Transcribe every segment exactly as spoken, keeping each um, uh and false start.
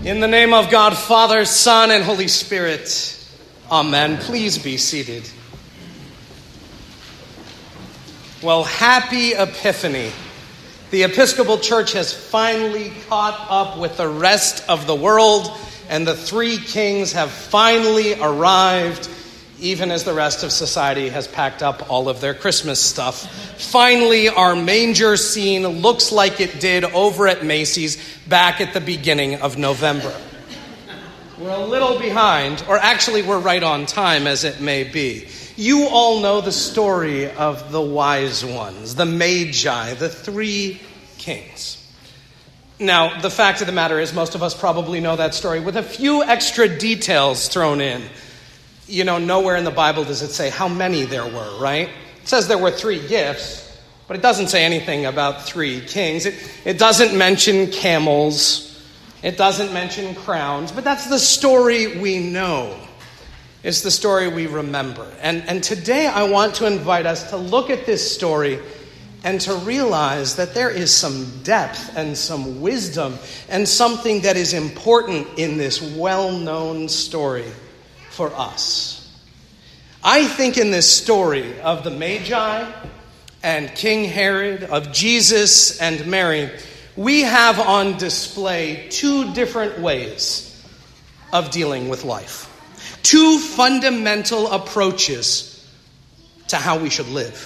In the name of God, Father, Son, and Holy Spirit, amen. Please be seated. Well, happy Epiphany. The Episcopal Church has finally caught up with the rest of the world, and the three kings have finally arrived, even as the rest of society has packed up all of their Christmas stuff. Finally, our manger scene looks like it did over at Macy's back at the beginning of November. We're a little behind, or actually we're right on time as it may be. You all know the story of the wise ones, the Magi, the three kings. Now, the fact of the matter is most of us probably know that story with a few extra details thrown in. You know, nowhere in the Bible does it say how many there were, right? It says there were three gifts, but it doesn't say anything about three kings. It, it doesn't mention camels. It doesn't mention crowns, but that's the story we know. It's the story we remember. And, and today I want to invite us to look at this story and to realize that there is some depth and some wisdom and something that is important in this well-known story for us. I think in this story of the Magi and King Herod, of Jesus and Mary, we have on display two different ways of dealing with life. Two fundamental approaches to how we should live.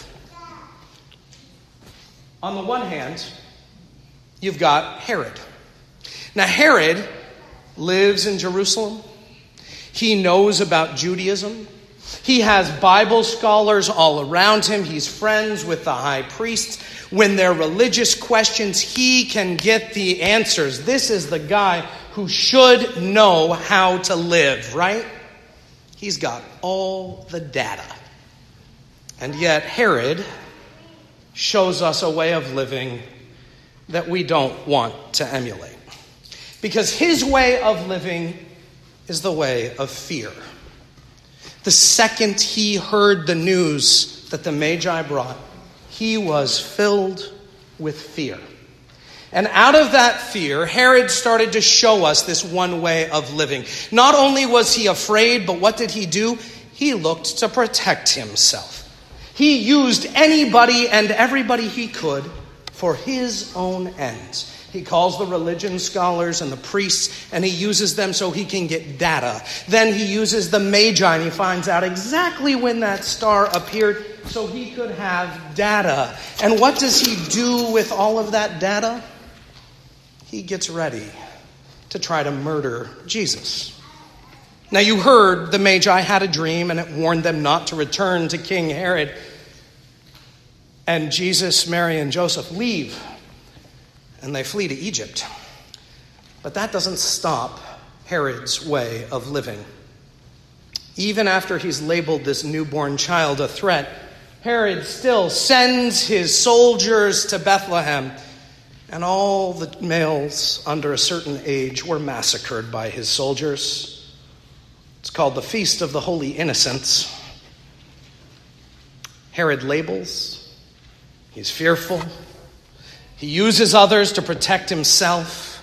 On the one hand, you've got Herod. Now, Herod lives in Jerusalem. He knows about Judaism. He has Bible scholars all around him. He's friends with the high priests. When there are religious questions, he can get the answers. This is the guy who should know how to live, right? He's got all the data. And yet Herod shows us a way of living that we don't want to emulate. Because his way of living is the way of fear. The second he heard the news that the Magi brought, he was filled with fear. And out of that fear, Herod started to show us this one way of living. Not only was he afraid, but what did he do? He looked to protect himself. He used anybody and everybody he could for his own ends. He calls the religion scholars and the priests, and he uses them so he can get data. Then he uses the Magi, and he finds out exactly when that star appeared so he could have data. And what does he do with all of that data? He gets ready to try to murder Jesus. Now, you heard the Magi had a dream, and it warned them not to return to King Herod. And Jesus, Mary, and Joseph leave, and they flee to Egypt. But that doesn't stop Herod's way of living. Even after he's labeled this newborn child a threat, Herod still sends his soldiers to Bethlehem, and all the males under a certain age were massacred by his soldiers. It's called the Feast of the Holy Innocents. Herod labels. He's fearful. He uses others to protect himself.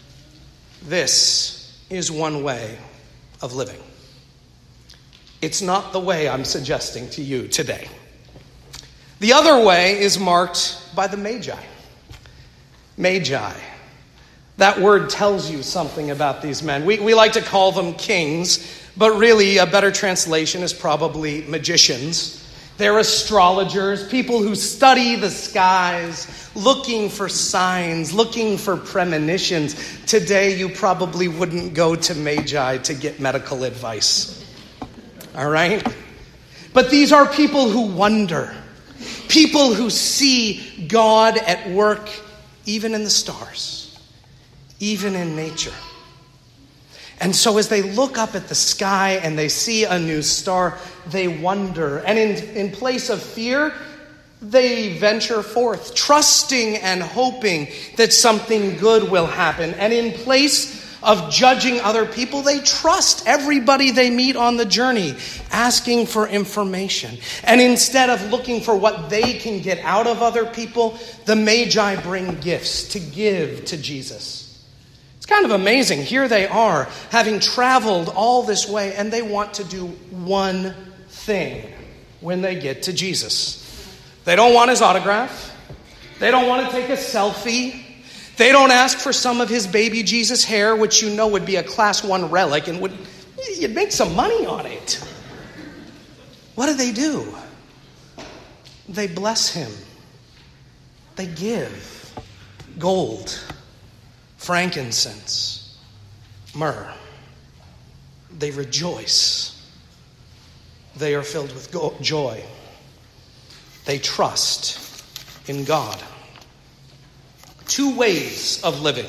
This is one way of living. It's not the way I'm suggesting to you today. The other way is marked by the Magi. Magi. That word tells you something about these men. We, we like to call them kings, but really a better translation is probably magicians. They're astrologers, people who study the skies, looking for signs, looking for premonitions. Today, you probably wouldn't go to Magi to get medical advice. All right? But these are people who wonder, people who see God at work even in the stars, even in nature. And so as they look up at the sky and they see a new star, they wonder. And in, in place of fear, they venture forth, trusting and hoping that something good will happen. And in place of judging other people, they trust everybody they meet on the journey, asking for information. And instead of looking for what they can get out of other people, the Magi bring gifts to give to Jesus. kind of amazing. Here they are, having traveled all this way, and they want to do one thing when they get to Jesus. They don't want his autograph. They don't want to take a selfie. They don't ask for some of his baby Jesus hair, which you know would be a class one relic and would you'd make some money on it. What do they do? They bless him. They give gold, frankincense, myrrh. They rejoice. They are filled with go- joy. They trust in God. Two ways of living: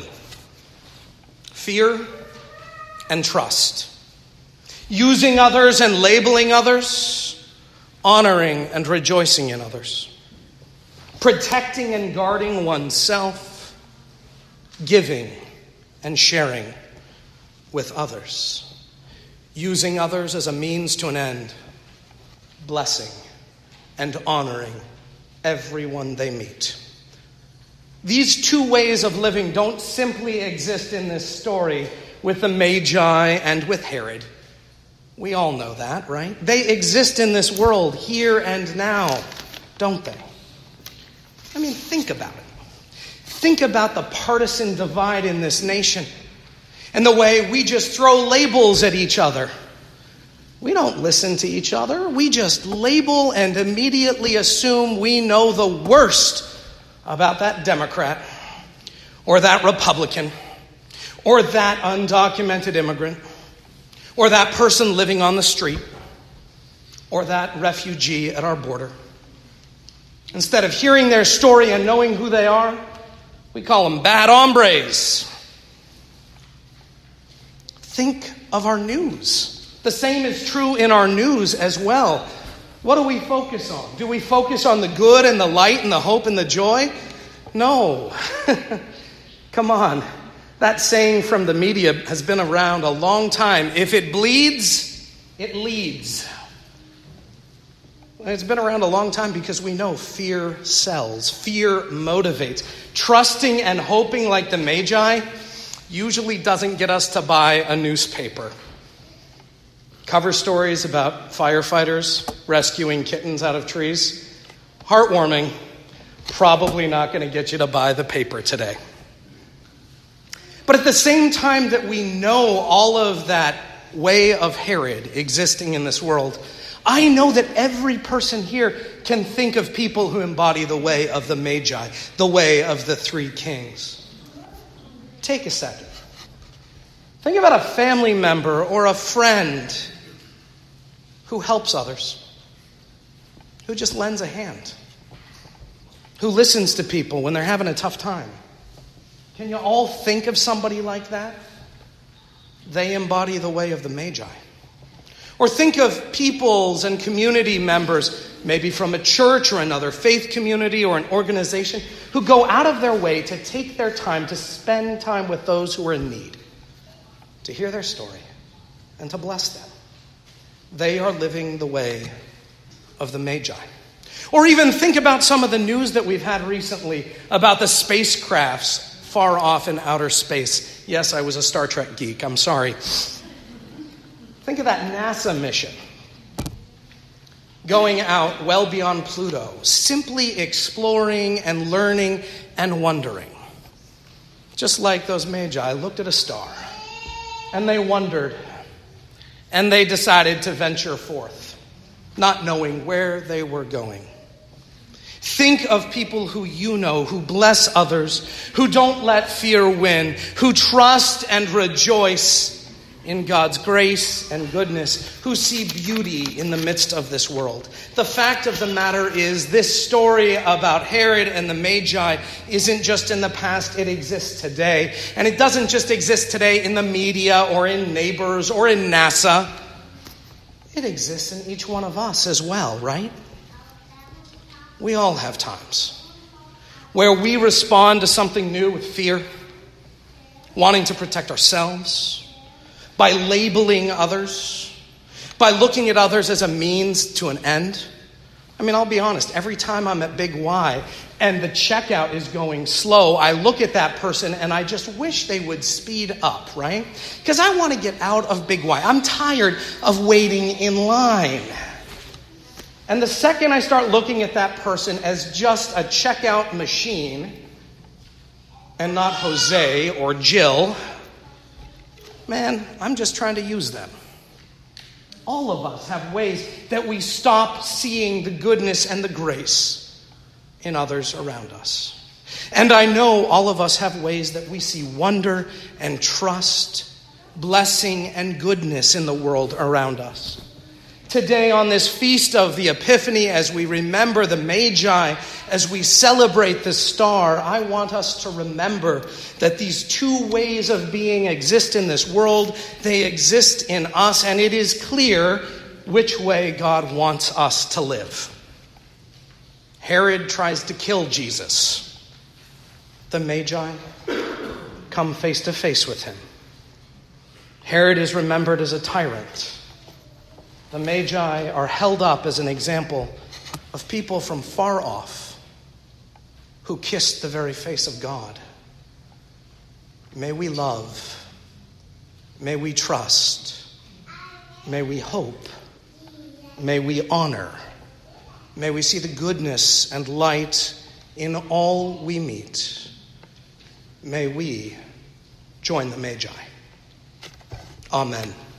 fear and trust. Using others and labeling others, honoring and rejoicing in others. Protecting and guarding oneself, giving and sharing with others. Using others as a means to an end, blessing and honoring everyone they meet. These two ways of living don't simply exist in this story with the Magi and with Herod. We all know that, right? They exist in this world here and now, don't they? I mean, think about it. Think about the partisan divide in this nation and the way we just throw labels at each other. We don't listen to each other. We just label and immediately assume we know the worst about that Democrat or that Republican or that undocumented immigrant or that person living on the street or that refugee at our border. Instead of hearing their story and knowing who they are, we call them bad hombres. Think of our news. The same is true in our news as well. What do we focus on? Do we focus on the good and the light and the hope and the joy? No. Come on. That saying from the media has been around a long time. If it bleeds, it leads. It's been around a long time because we know fear sells. Fear motivates. Trusting and hoping like the Magi usually doesn't get us to buy a newspaper. Cover stories about firefighters rescuing kittens out of trees. Heartwarming. Probably not going to get you to buy the paper today. But at the same time that we know all of that way of Herod existing in this world, I know that every person here can think of people who embody the way of the Magi, the way of the three kings. Take a second. Think about a family member or a friend who helps others, who just lends a hand, who listens to people when they're having a tough time. Can you all think of somebody like that? They embody the way of the Magi. Or think of peoples and community members, maybe from a church or another faith community or an organization, who go out of their way to take their time to spend time with those who are in need, to hear their story, and to bless them. They are living the way of the Magi. Or even think about some of the news that we've had recently about the spacecrafts far off in outer space. Yes, I was a Star Trek geek. I'm sorry. Think of that NASA mission going out well beyond Pluto, simply exploring and learning and wondering. Just like those Magi looked at a star and they wondered and they decided to venture forth, not knowing where they were going. Think of people who you know, who bless others, who don't let fear win, who trust and rejoice in God's grace and goodness, who see beauty in the midst of this world. The fact of the matter is, this story about Herod and the Magi isn't just in the past, it exists today. And it doesn't just exist today in the media or in neighbors or in NASA. It exists in each one of us as well, right? We all have times where we respond to something new with fear, wanting to protect ourselves, by labeling others, by looking at others as a means to an end. I mean, I'll be honest, every time I'm at Big Y, and the checkout is going slow, I look at that person and I just wish they would speed up, right? Because I want to get out of Big Y. I'm tired of waiting in line. And the second I start looking at that person as just a checkout machine and not Jose or Jill, man, I'm just trying to use them. All of us have ways that we stop seeing the goodness and the grace in others around us. And I know all of us have ways that we see wonder and trust, blessing and goodness in the world around us. Today, on this feast of the Epiphany, as we remember the Magi, as we celebrate the star, I want us to remember that these two ways of being exist in this world. They exist in us, and it is clear which way God wants us to live. Herod tries to kill Jesus. The Magi come face to face with him. Herod is remembered as a tyrant. The Magi are held up as an example of people from far off who kissed the very face of God. May we love, may we trust, may we hope, may we honor, may we see the goodness and light in all we meet. May we join the Magi. Amen.